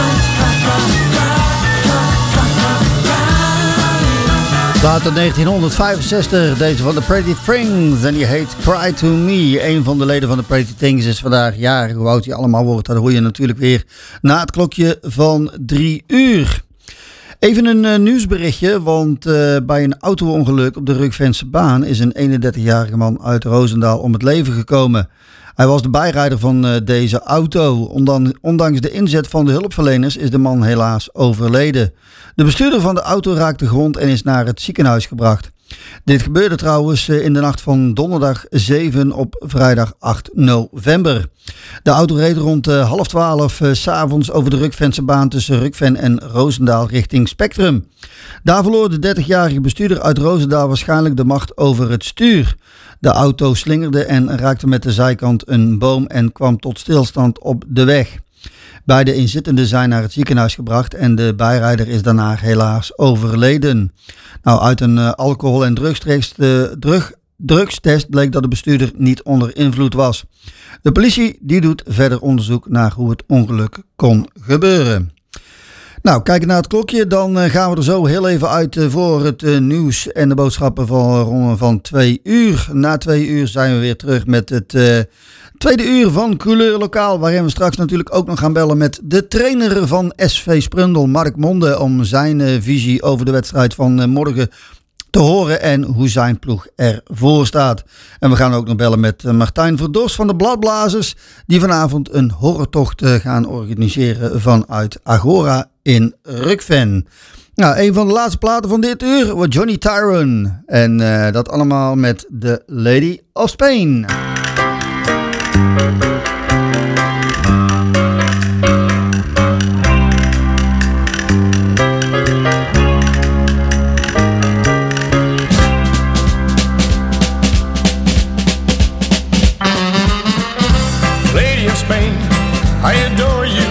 Later 1965, deze van de Pretty Things en die heet Cry to Me. Een van de leden van de Pretty Things is vandaag jarig. Hoe oud hij allemaal wordt, dat hoor je natuurlijk weer na het klokje van 3 uur. Even een nieuwsberichtje, want bij een auto-ongeluk op de Rukvense baan is een 31-jarige man uit Roosendaal om het leven gekomen. Hij was de bijrijder van deze auto. Ondanks de inzet van de hulpverleners is de man helaas overleden. De bestuurder van de auto raakte gewond en is naar het ziekenhuis gebracht. Dit gebeurde trouwens in de nacht van donderdag 7 op vrijdag 8 november. De auto reed rond 11:30 s'avonds over de Rukvense baan tussen Rukven en Roosendaal richting Spectrum. Daar verloor de 30-jarige bestuurder uit Roosendaal waarschijnlijk de macht over het stuur. De auto slingerde en raakte met de zijkant een boom en kwam tot stilstand op de weg. Beide inzittenden zijn naar het ziekenhuis gebracht en de bijrijder is daarna helaas overleden. Nou, uit een alcohol- en drugstest bleek dat de bestuurder niet onder invloed was. De politie die doet verder onderzoek naar hoe het ongeluk kon gebeuren. Nou, kijken naar het klokje, dan gaan we er zo heel even uit voor het nieuws en de boodschappen van 2 uur. Na 2 uur zijn we weer terug met het tweede uur van Couleur Lokaal, waarin we straks natuurlijk ook nog gaan bellen met de trainer van SV Sprundel, Mark Monde, om zijn visie over de wedstrijd van morgen te horen en hoe zijn ploeg ervoor staat. En we gaan ook nog bellen met Martijn Verdors van de Bladblazers, die vanavond een horrortocht gaan organiseren vanuit Agora in Rukven. Nou, een van de laatste platen van dit uur wordt Johnny Tyrone. En dat allemaal met The Lady of Spain. Lady of Spain, I adore you.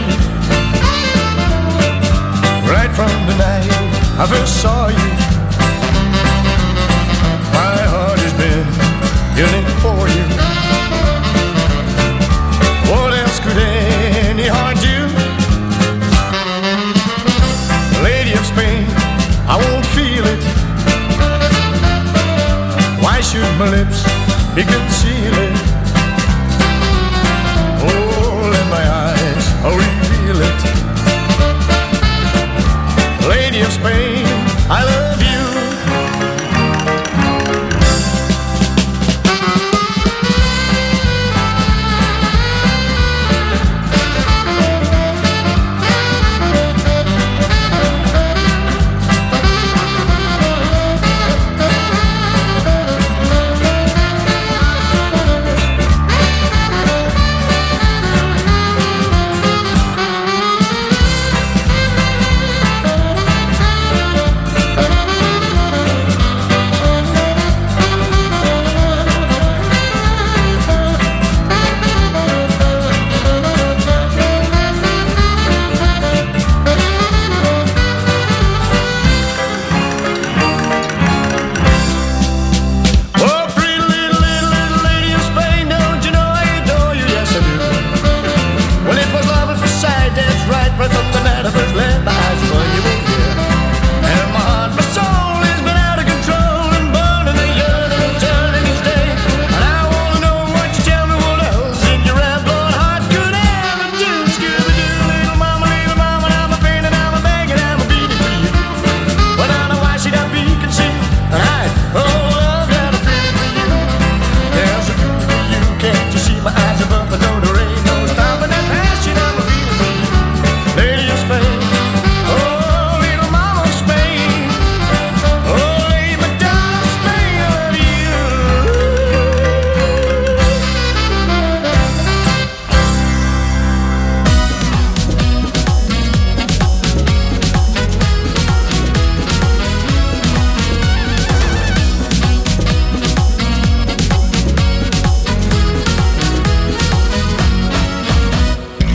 Right from the night I first saw you, my heart has been yearning for you.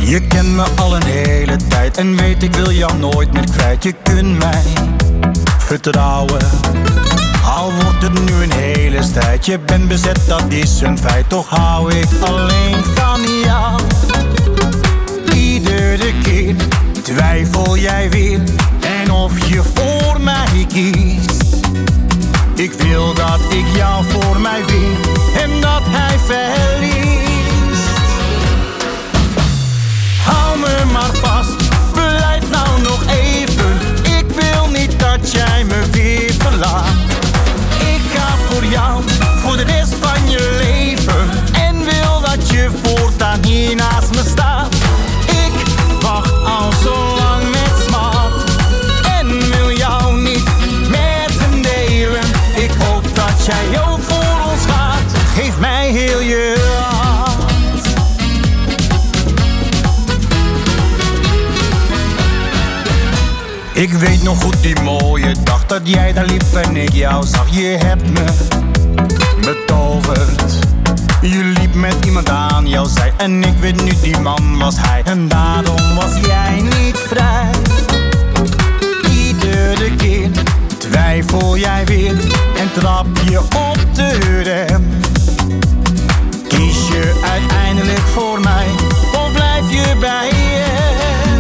Je kent me al een hele tijd en weet ik wil jou nooit meer kwijt. Je kunt mij vertrouwen, al wordt het nu een hele strijd. Je bent bezet, dat is een feit, toch hou ik alleen van jou. Iedere keer twijfel jij weer en of je voor mij kiest. Ik wil dat ik jou voor mij win en dat hij verliest. Hou me maar vast, blijf nou nog even. Ik wil niet dat jij me weer verlaat. Ik ga voor jou, voor de rest van je leven. En wil dat je voortaan hier naast me staat. Ik wacht al zo lang met smaak en wil jou niet met hem delen. Ik hoop dat jij ook voor ons gaat. Geef mij heel je hart. Ik weet nog goed die mooie dag dat jij daar liep en ik jou zag. Je hebt me betoverd. Je liep met iemand aan jouw zij en ik weet nu die man was hij. En daarom was jij niet vrij. Iedere keer twijfel jij weer en trap je op de rem. Kies je uiteindelijk voor mij of blijf je bij hem?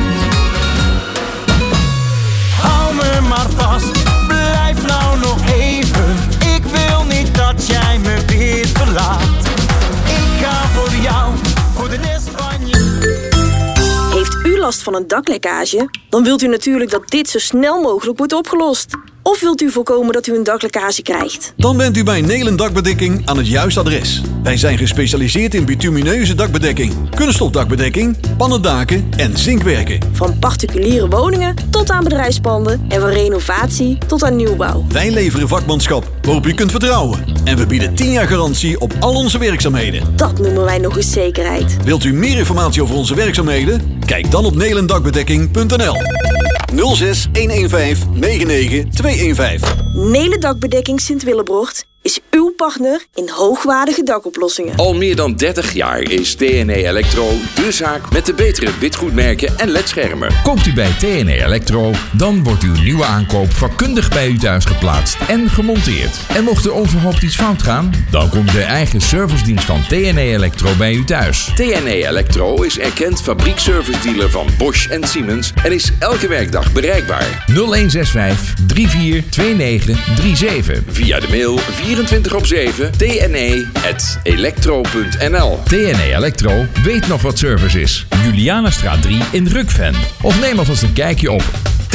Hou me maar vast, blijf nou nog even. Ik wil niet dat jij me weer verlaat. Ik ga voor jou, voor de rest van je. Heeft u last van een daklekkage? Dan wilt u natuurlijk dat dit zo snel mogelijk wordt opgelost. Of wilt u voorkomen dat u een daklekkage krijgt? Dan bent u bij Nelen Dakbedekking aan het juiste adres. Wij zijn gespecialiseerd in bitumineuze dakbedekking, kunststofdakbedekking, pannendaken en zinkwerken. Van particuliere woningen tot aan bedrijfspanden en van renovatie tot aan nieuwbouw. Wij leveren vakmanschap waarop u kunt vertrouwen. En we bieden 10 jaar garantie op al onze werkzaamheden. Dat noemen wij nog eens zekerheid. Wilt u meer informatie over onze werkzaamheden? Kijk dan op nelendakbedekking.nl 06 115 99 215. Nelen Dakbedekking Sint-Willebrocht is uw partner in hoogwaardige dakoplossingen. Al meer dan 30 jaar is TNE Electro de zaak met de betere witgoedmerken en ledschermen. Koopt u bij TNE Electro, dan wordt uw nieuwe aankoop vakkundig bij u thuis geplaatst en gemonteerd. En mocht er onverhoopt iets fout gaan, dan komt de eigen servicedienst van TNE Electro bij u thuis. TNE Electro is erkend fabriekservice-dealer van Bosch en Siemens en is elke werkdag bereikbaar. 0165 342937. Via de mail 24/7 tne@electro.nl. TNE Electro weet nog wat service is. Julianastraat 3 in Rukven. Of neem alvast een kijkje op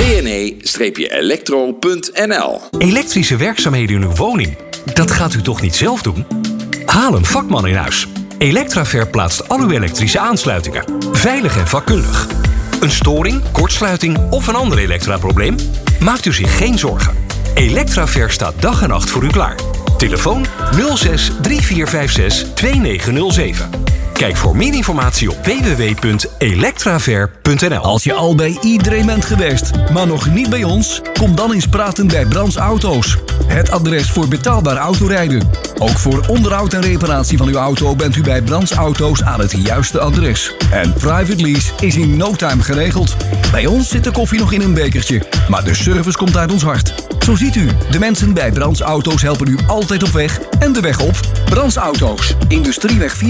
tne-electro.nl. Elektrische werkzaamheden in uw woning? Dat gaat u toch niet zelf doen? Haal een vakman in huis. Electraver plaatst al uw elektrische aansluitingen. Veilig en vakkundig. Een storing, kortsluiting of een ander elektraprobleem? Maakt u zich geen zorgen. Electraver staat dag en nacht voor u klaar. Telefoon 06 3456 2907. Kijk voor meer informatie op www.electraver.nl. Als je al bij iedereen bent geweest, maar nog niet bij ons, kom dan eens praten bij Brands Auto's. Het adres voor betaalbaar autorijden. Ook voor onderhoud en reparatie van uw auto bent u bij Brands Auto's aan het juiste adres. En private lease is in no time geregeld. Bij ons zit de koffie nog in een bekertje, maar de service komt uit ons hart. Zo ziet u, de mensen bij Brands Auto's helpen u altijd op weg en de weg op. Brands Auto's, Industrieweg 4.